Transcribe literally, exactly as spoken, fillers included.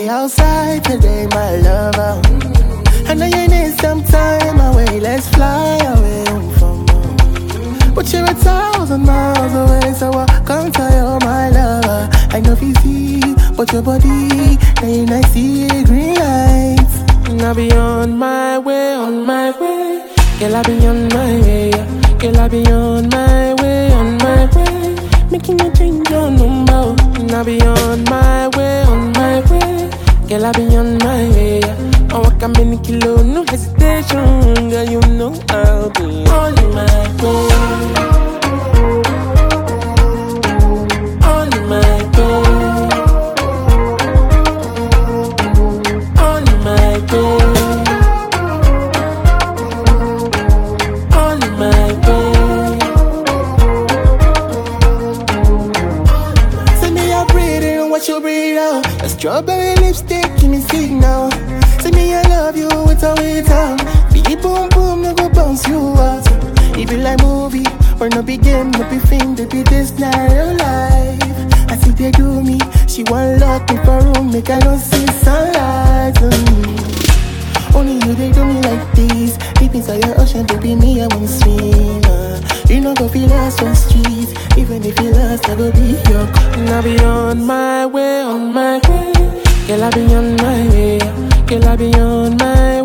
be outside today, my lover. I know you need some time away, let's fly away from home. But you're a thousand miles away, so I can't tell you, my lover. I know you see, but your body, then I see green lights. And I be on my way, on my way. Girl, I be on my way, yeah. Girl, I be on my way, on my way. Making you change your number. And I be on my way, on my way. Girl, I be on my way, yeah. I walk a many kilo, no hesitation. Girl, you know I'll be on my way. On my way. On my way. On my way. Send me your breathing, what you breathe out. A strawberry lipstick, give me signal. Say me I love you with a without. Be boom boom, no go bounce you out. It be like movie, or no be game, no be film, they be this not real life. I see they do me, she want lock me for room, make I don't see sunlight. Mm. Only you they do me like this. Deep inside your ocean, baby, me I won't swim. Uh. You know go feel lost on streets, even if you lost, I go be your. And I be on my way, on my way. Girl, I be on my way. Girl, I be on my way.